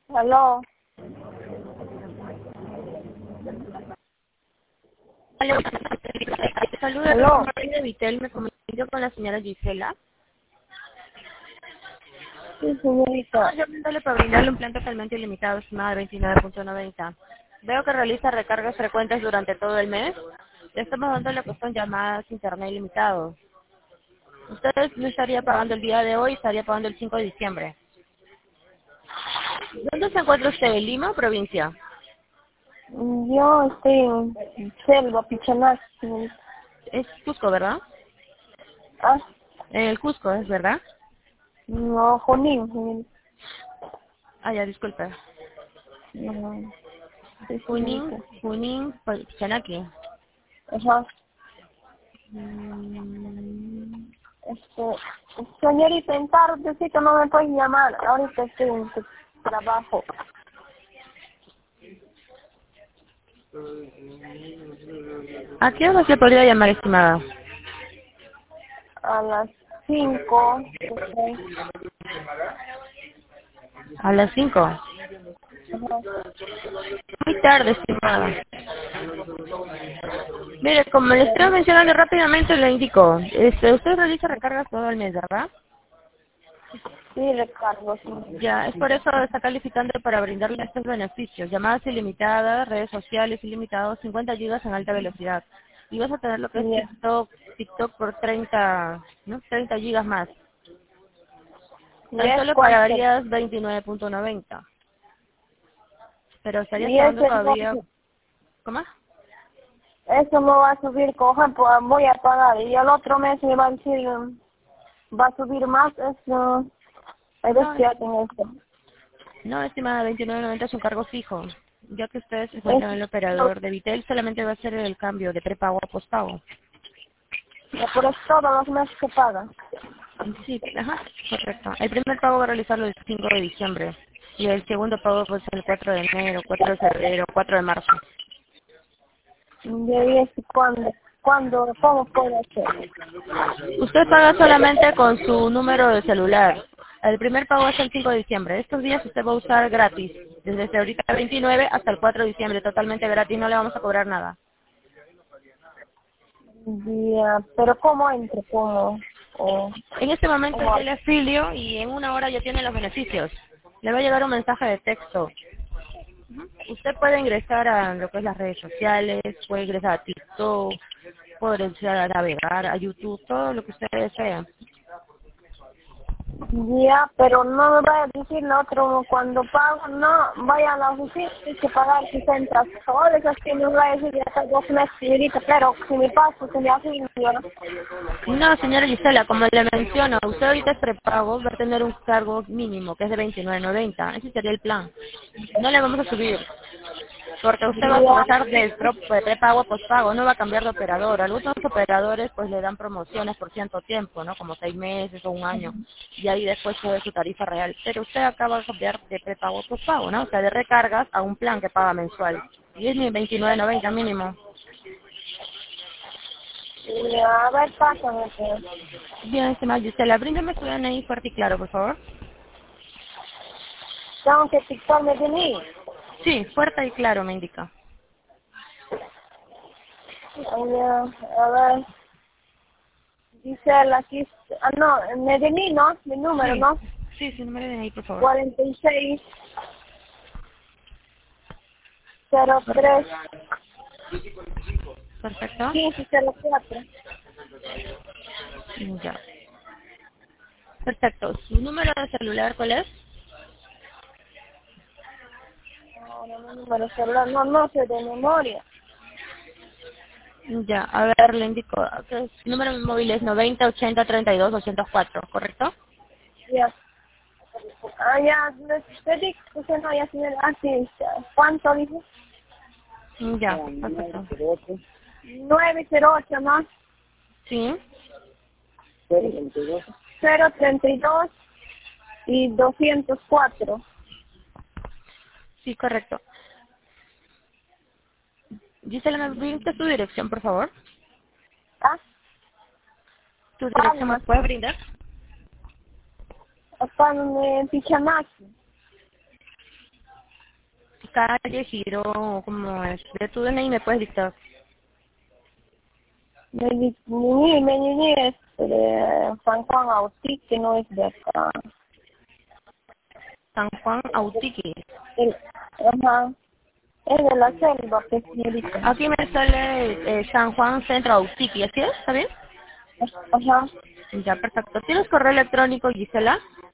Aló. Hola, saludos, Aló. de Vitel, me comunico con la señora Gisela. Sí, señorita. Yo brindándole para brindarle un plan totalmente ilimitado, estimada de 29.90. Veo que realiza recargas frecuentes durante todo el mes. Le estamos dando lo que son llamadas internet ilimitado. Usted no estaría pagando el día de hoy, estaría pagando el 5 de diciembre. ¿Dónde se encuentra usted? ¿En Lima o provincia? Yo estoy en Selva, Pichanac, señorita. Es Cusco, ¿verdad? Ah, En el Cusco, ¿es verdad? no, Junín, señorita. Ah, ya, disculpe. No, sí, Junín, señorita. Junín, Chanaqui. Ajá. Mm, Este, señorita, en tardecito no me pueden llamar. Ahorita estoy en tu trabajo. ¿A qué hora se podría llamar, estimada? A las 5. A las 5. Ajá. Muy tarde, estimada. Mire, como le estaba mencionando rápidamente, le indico. Usted realiza recargas todo el mes, ¿verdad? Sí, recargo, sí. Ya, es por eso está calificando para brindarle estos beneficios. Llamadas ilimitadas, redes sociales ilimitadas, 50 gigas en alta velocidad. Y vas a tener lo que es Ya. TikTok por 30, ¿no? 30 gigas más. ¿Y Tan es solo cuánto? pagarías 29.90. Pero estarías Y pagando ese todavía, no. ¿cómo? Eso no va a subir, coja, pues voy a pagar. Y el otro mes me va a decir, va a subir más, eso, a ver No, si hacen esto. no, estimada, 29.90 es un cargo fijo. Ya que ustedes se encuentran en el operador de Vitel, solamente va a ser el cambio de prepago a postpago. Por eso todos los meses se pagan. Sí, ajá, correcto. El primer pago va a realizarlo el 5 de diciembre y el segundo pago puede ser el 4 de enero, 4 de febrero, 4 de marzo. Y ahí es cuando, ¿cómo puedo hacer? Usted paga solamente con su número de celular. El primer pago es el 5 de diciembre. Estos días usted va a usar gratis, desde ahorita 29 hasta el 4 de diciembre, totalmente gratis, no le vamos a cobrar nada. Ya, pero ¿cómo entro? ¿Cómo? O, En este momento ¿cómo? yo le afilio y en una hora ya tiene los beneficios. Le va a llegar un mensaje de texto. Usted puede ingresar a lo que es las redes sociales, puede ingresar a TikTok, puede ingresar a navegar, a YouTube, todo lo que usted desea. Ya, pero no me vaya a decir lo otro cuando pago, no, vaya a la oficina, hay que pagar 60 soles, así me va a decir ya está 2 meses, señorita, pero si me paso, se me hace ¿no? No, señora Gisela, como le menciono, usted ahorita es prepago, va a tener un cargo mínimo, que es de 29.90. Ese sería el plan. No le vamos a subir. Porque usted va a Ya, comenzar de prepago a pospago, no va a cambiar de operador. Algunos operadores pues le dan promociones por cierto tiempo, ¿no? Como 6 meses o un año. Y ahí después sube su tarifa real. Pero usted acaba de cambiar de prepago a pospago, ¿no? O sea, de recargas a un plan que paga mensual. Y es mi 29.90 mínimo. ya, a ver, pásame, pues. Bien, estimada Gisela, bríndame su DNI fuerte y claro, por favor. Tengo que picarme de mí. Sí, fuerte y claro, me indica. Ya, a ver, dice él aquí, no, de mí, ¿no? Mi número, Sí, ¿no? sí, su número de DNI, por favor. 46 03 Perfecto. 15 04. Ya. Perfecto. ¿Su número de celular cuál es? Ahora mi número celular, no sé de memoria. Ya, a ver, le indico. Su número de móvil es 90 80 32 204, ¿correcto? Ya. Ya, te digo, que no, ya señor, así, ¿cuánto dijo? Ya, perfecto. 908 ¿no? Sí, 032 y 204. sí, correcto. Gisela, ¿me brinda tu dirección, por favor? Ah, ¿Tu dirección me Palmas, puedes brindar? acá en Pichanac. calle, giro, como es. De tu DNI me puedes dictar. Mi es de San Juan Autí, que no es de acá. San Juan Autiqui. Ajá. Es de la selva, pues, señorita. Aquí me sale San Juan Centro Autiqui, ¿así es? ¿Está bien? Ajá. Ya, perfecto. ¿Tienes correo electrónico, Gisela?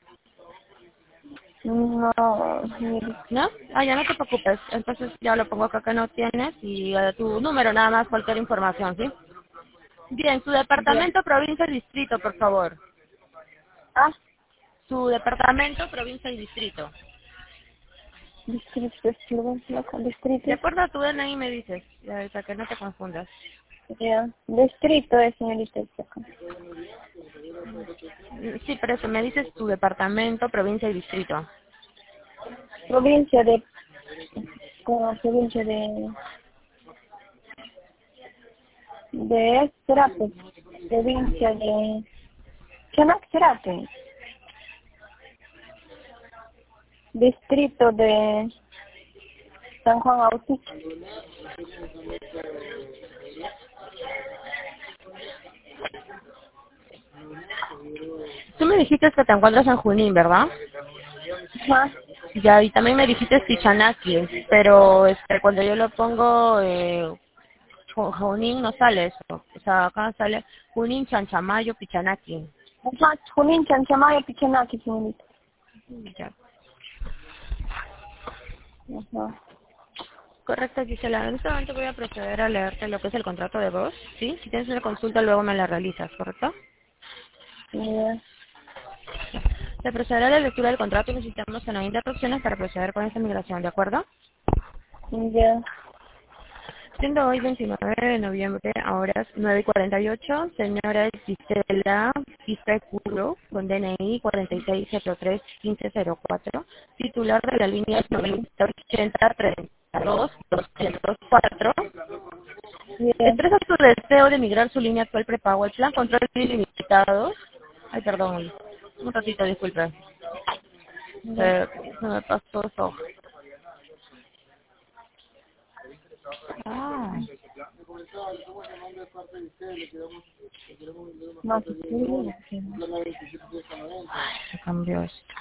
No, señorita. ¿No? Ah, ya no te preocupes. Entonces ya lo pongo acá que no tienes y tu número, nada más, cualquier información, ¿sí? Bien, su Bien. departamento, provincia y distrito, por favor. Ah, Su departamento, provincia y distrito. distrito, Eslovaquia, con De distrito. acuerdo a tu DNI me dices, ya, ahorita que no te confundas. Ya. Distrito es, señorita, es acá. Sí, pero eso, me dices tu departamento, provincia y distrito. Provincia de, como provincia de Serape. Provincia de, Chanac Serape. Distrito de San Juan Autí. Tú me dijiste que te encuentras en Junín, ¿verdad? Ajá. Ya, y también me dijiste Pichanaki, pero cuando yo lo pongo, Junín no sale eso. O sea, acá sale Junín, Chanchamayo, Pichanaki. Ajá, Junín, Chanchamayo, Pichanaki, señorita. Ya. Ajá. Correcto, Gisela. En este momento voy a proceder a leerte lo que es el contrato de voz, ¿sí? Si tienes una consulta, luego me la realizas, ¿correcto? Ya. Se procederá a la lectura del contrato y necesitamos que no haya interrupciones para proceder con esta migración, ¿de acuerdo? Ya. Siendo hoy 29 de noviembre a horas 9:48, señora Gisela Gisecuro, con DNI 4603-1504, titular de la línea 9080-32-204, Ya. expresa su deseo de migrar su línea actual prepago al plan control ilimitado. Ay, perdón, un ratito, disculpe. Ya. Se me pasó eso. Ah, Más escribir. se cambió esto.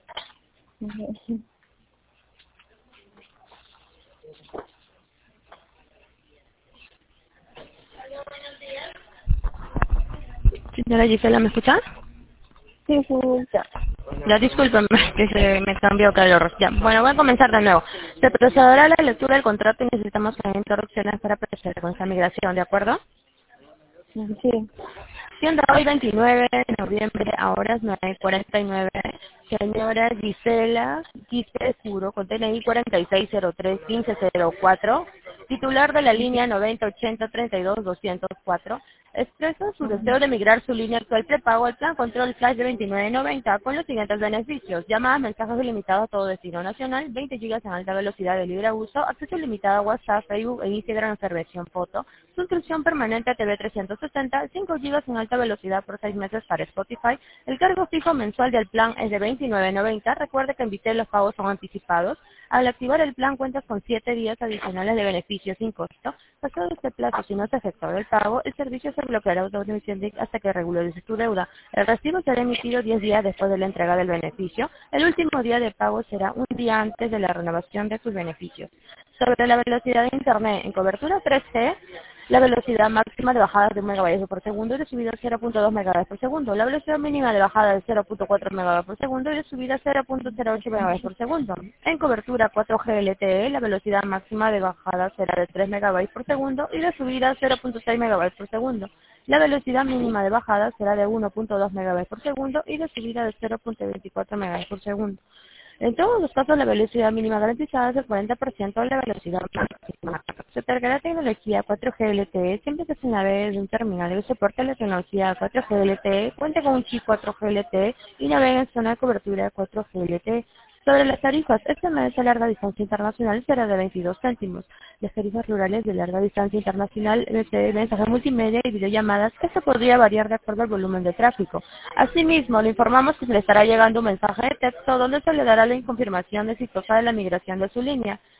Señora Gisela, ¿me escucha? Sí, señorita. Ya, discúlpeme, que se me cambió calor. Ya, bueno, voy a comenzar de nuevo. Se procederá a la lectura del contrato y necesitamos que haya interrupciones para proceder con esta migración, ¿de acuerdo? Sí. Siendo hoy 29 de noviembre a horas 9:49, señora Gisela Quispe Juro, con DNI 4603-1504, titular de la línea 9080-32-204, expresa su deseo de migrar su línea actual prepago al plan Control Flash de 29.90 con los siguientes beneficios: llamadas, mensajes ilimitados a todo destino nacional, 20 gigas en alta velocidad de libre uso, acceso ilimitado a WhatsApp, Facebook e Instagram en versión foto, suscripción permanente a TV 360, 5 gigas en alta velocidad por 6 meses para Spotify. El cargo fijo mensual del plan es de 29.90. Recuerde que en Vitel los pagos son anticipados. Al activar el plan cuentas con 7 días adicionales de beneficio sin costo. Pasado este plazo, si no se efectuado el pago, el servicio se bloqueará automáticamente hasta que regularice tu deuda. El recibo será emitido 10 días después de la entrega del beneficio. El último día de pago será un día antes de la renovación de tus beneficios. Sobre la velocidad de Internet en cobertura 3G, la velocidad máxima de bajada es de 1 megabytes por segundo y de subida 0.2 megabytes por segundo. La velocidad mínima de bajada es 0.4 megabytes por segundo y de subida 0.08 megabytes por segundo. En cobertura 4G LTE, la velocidad máxima de bajada será de 3 megabytes por segundo y de subida 0.6 megabytes por segundo. La velocidad mínima de bajada será de 1.2 megabytes por segundo y de subida de 0.24 megabytes por segundo. En todos los casos, la velocidad mínima garantizada es el 40% de la velocidad máxima. Se otorgará tecnología 4G LTE siempre que se navegue de un terminal de soporte a la tecnología 4G LTE, cuente con un chip 4G LTE y navegue en zona de cobertura 4G LTE. Sobre las tarifas, este mes de larga distancia internacional será de 22 céntimos. Las tarifas rurales de larga distancia internacional, mensajes multimedia y videollamadas, esto podría variar de acuerdo al volumen de tráfico. Asimismo, le informamos que se le estará llegando un mensaje de texto donde se le dará la confirmación exitosa de la migración de su línea.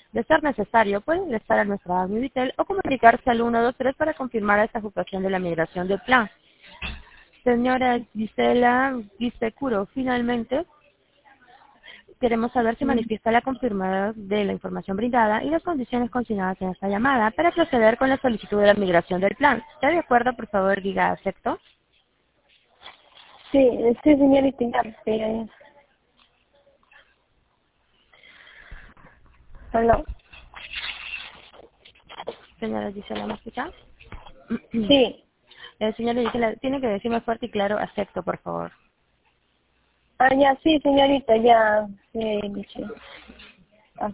De ser necesario, puede ingresar a nuestra app Mivitel o comunicarse al 123 para confirmar esta ejecución de la migración del plan. Señora Gisela Guisecuro, finalmente, queremos saber si manifiesta la confirmada de la información brindada y las condiciones consignadas en esta llamada para proceder con la solicitud de la migración del plan. ¿Está de acuerdo? Por favor, diga acepto. Sí, sí, señorita, ya, pero... Hello. Señora Gisela, ¿me escucha? Sí. Señora Gisela, tiene que decirme fuerte y claro, acepto, por favor. Ah, ya, sí, señorita, ya. Sí, dice. Ah,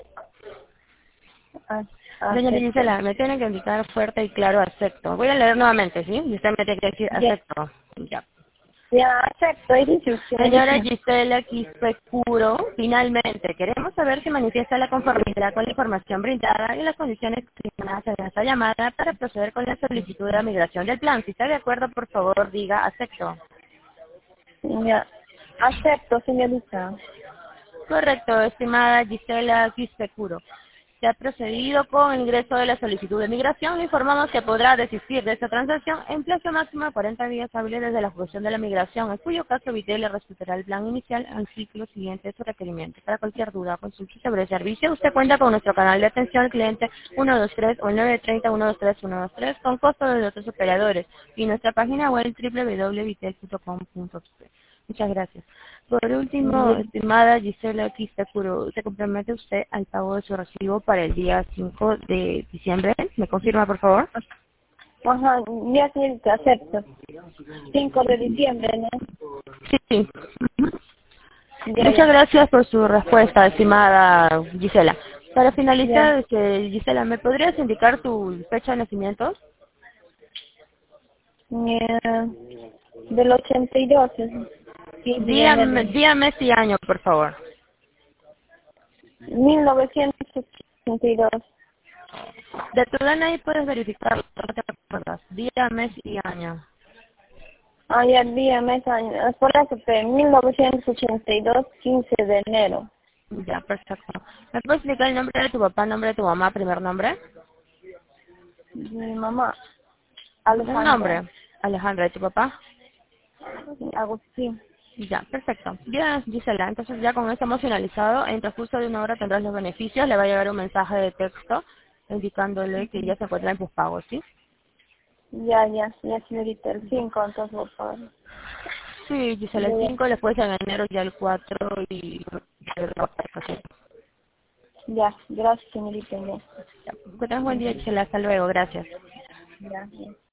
ah, Señora acepto. Gisela, me tiene que indicar fuerte y claro, acepto. Voy a leer nuevamente, ¿sí? Y usted me tiene que decir Ya, acepto. Ya. ya, acepto, y dice, Señora señorita. Gisela Quispecuro, finalmente, queremos saber si manifiesta la conformidad con la información brindada y las condiciones asignadas en esta llamada para proceder con la solicitud de la migración del plan. Si está de acuerdo, por favor, diga acepto. Ya, acepto, señorita. Correcto, estimada Gisela Quispecuro. Se ha procedido con el ingreso de la solicitud de migración. Le informamos que podrá desistir de esta transacción en plazo máximo de 40 días hábiles desde la ejecución de la migración, en cuyo caso Vitel le respetará el plan inicial al ciclo siguiente de su requerimiento. Para cualquier duda o consulta sobre el servicio, usted cuenta con nuestro canal de atención al cliente 123 o el 930-123-123 con costo de otros operadores y nuestra página web www.vitel.com.p. Muchas gracias. Por último, Ya, estimada Gisela Quistacuro, ¿se compromete usted al pago de su recibo para el día 5 de diciembre? ¿Me confirma, por favor? ajá, ya, señorita, acepto. 5 de diciembre, ¿no? Sí. Ya, Muchas ya, gracias por su respuesta, estimada Gisela. Para ya. finalizar, Gisela, ¿me podrías indicar tu fecha de nacimiento? Ya, del 82, 15 de Día, enero. día, mes y año, por favor. 1982. De tu DNI puedes verificar, no te acuerdas. Día, mes y año. Ah, ya, día, mes, año. Por eso, 1982, 15 de enero. Ya, perfecto. ¿Me puedes explicar el nombre de tu papá, nombre de tu mamá, primer nombre? Mi mamá, Un Alejandra, nombre. Alejandra, ¿de tu papá? Agustín. Ya, perfecto. Bien, Gisela, entonces ya con esto hemos finalizado. En transcurso de una hora tendrás los beneficios. Le va a llegar un mensaje de texto indicándole que ya se encuentra en tus pagos, ¿sí? Ya, ya, ya, señorita, el 5 entonces, por favor. Sí, Gisela, el Ya, 5, después en enero ya el 4 y... ya, gracias, señorita. Ya, Ya, que tengas buen día, Gisela. Hasta luego. Gracias. ya, ya.